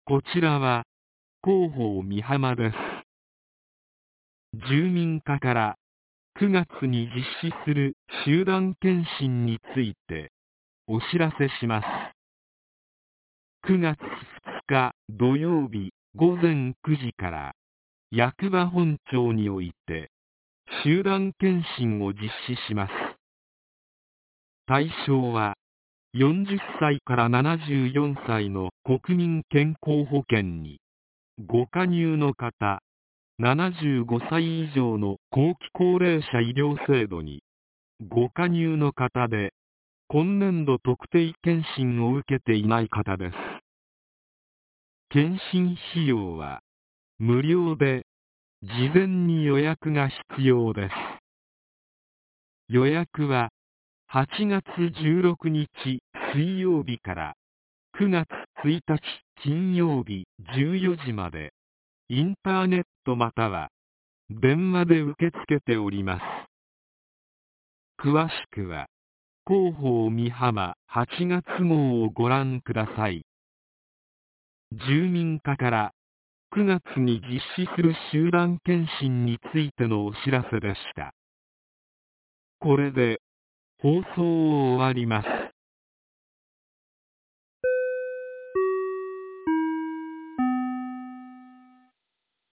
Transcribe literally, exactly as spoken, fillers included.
こちらは広報美浜です。住民課からくがつに実施する集団検診についてお知らせします。くがつふつか土曜日ごぜんくじから役場本庁において集団検診を実施します。対象はよんじゅっさいからななじゅうよんさいの国民健康保険にご加入の方、ななじゅうごさい以上の後期高齢者医療制度にご加入の方で、今年度特定健診を受けていない方です。検診費用は無料で、事前に予約が必要です。予約ははちがつじゅうろくにち水曜日からくがつついたち金曜日じゅうよじまで、インターネットまたは電話で受け付けております。詳しくは広報美浜はちがつ号をご覧ください。住民課からくがつに実施する集団検診についてのお知らせでした。これで放送を終わります。